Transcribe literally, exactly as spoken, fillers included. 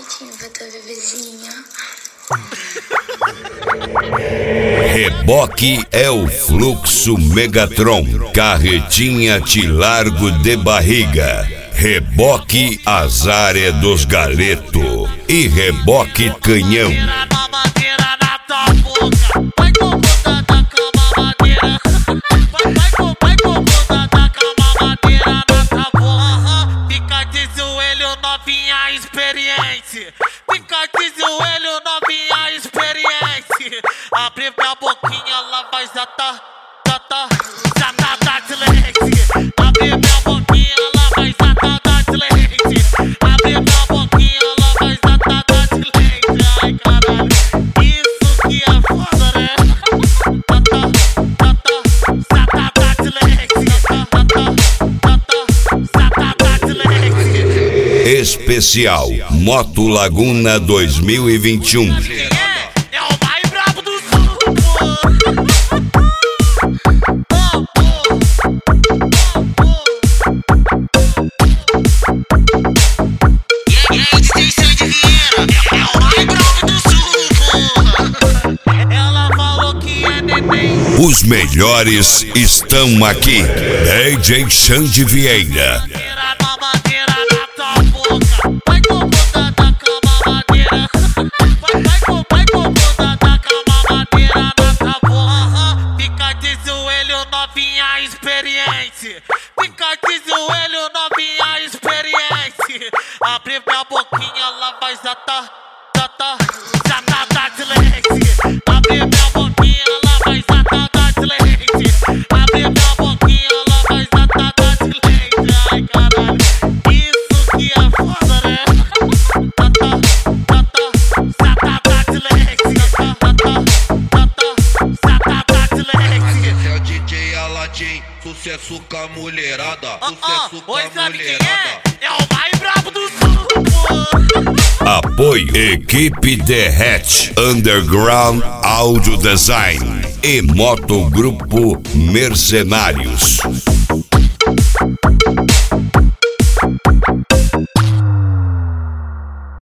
bonitinho pra tua bebezinha. Reboque é o fluxo Megatron, carretinha te largo de barriga. Reboque Azar dos Galeto e reboque Canhão. Experiência, fica de joelho, novinha experiência. Abre minha boquinha, ela vai já tá, já tá, já tá da silêncio. Abre minha boquinha, ela vai já tá da silêncio. Abre minha boquinha, ela vai já tá da silêncio. Ai caralho, isso que é foda, né? Já tá, já tá, já tá da silêncio. Já tá, já tá, já tá da silêncio. Especial Moto Laguna dois mil e vinte e um. É, é o mais brabo do sul, pô. E aí, D J Xande Vieira, é o mais brabo do sul, pô. Ela falou que é neném. Os melhores estão aqui. D J Xande Vieira. Vai com bunda da cama madeira. Vai, vai com, vai com bunda da cama madeira na sabor. Fica de joelho, novinha experiência. Fica de joelho, novinha experiência. Abre minha boquinha, ela vai já tá, já tá, já tá da silêncio. Abre minha boquinha, ela vai já tá da silêncio. Abre minha boquinha, ela vai já tá da silêncio. Ai caralho, isso que é foda, né? Já tá, já tá, já tá da silêncio. Já tá, já tá, já tá da silêncio. Esse é o D J Aladim, sucesso com a mulherada. Sucesso com a Oi, sabe quem mulherada. é? É o mais brabo do sul, pô. Apoio Equipe Derrete, Underground Audio Design e Motogrupo Mercenários.